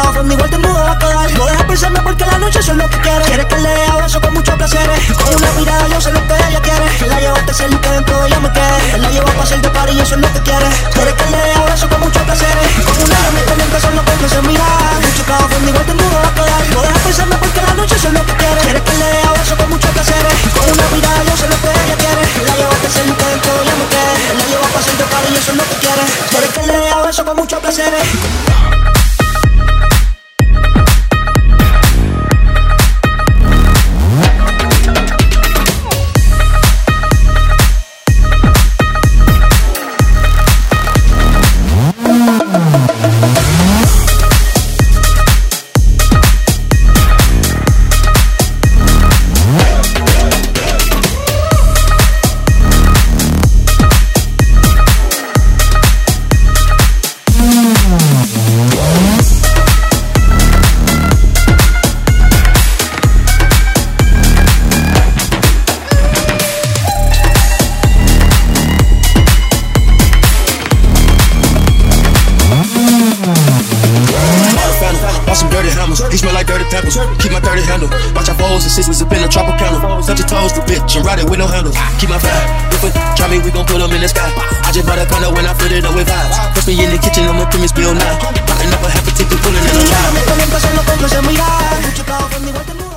caos, fue mi igual te mudo a quedar. No dejes pensarme porque la noche eso es lo que quiere. Quieres que le haga beso con muchos placeres. Con una mirada yo sé lo que ella quiere. La llevo a hacer lo que dentro de ella me quede. La llevo a pasar de par y eso es lo que quiere. Quieres que le haga beso con muchos placeres. Con una mirada me solo porque se mira. Mucho caos, fue mi igual te mudo a quedar. No dejes pensarme porque la noche eso es lo que quiere. Quieres que le haga beso con muchos placeres. Con una mirada yo sé lo que ella quiere. La llevo a hacer lo que dentro de ella me quede. La llevo a pasar de par y eso es lo que quiere. Quieres que le haga beso con muchos placeres. He smell like dirty peppers. Keep my dirty handle. Watch our foes and sisters up in the Tropicana. Touch your toes to bitch and ride it with no handles. Keep my vibe. If it try me, we gon' put them in the sky. I just bought a condo when I fit it up with vibes. Push me in the kitchen, I'm a premise bill now. Buying up a half a ticket, pulling in a line.